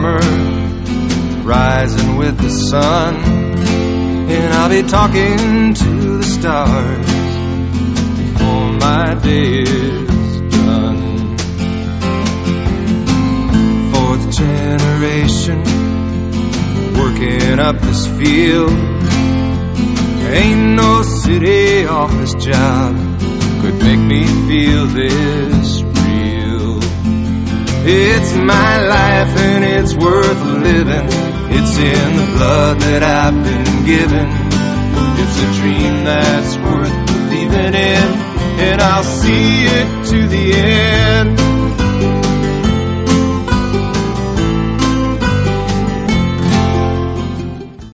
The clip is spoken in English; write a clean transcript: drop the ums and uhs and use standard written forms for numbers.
farmer, rising with the sun, and I'll be talking to the stars before my day is done. Fourth generation, working up this field. Ain't no city office job could make me feel this real. It's my life and it's worth living. It's in the blood that I've been given. It's a dream that's worth believing in, and I'll see it to the end.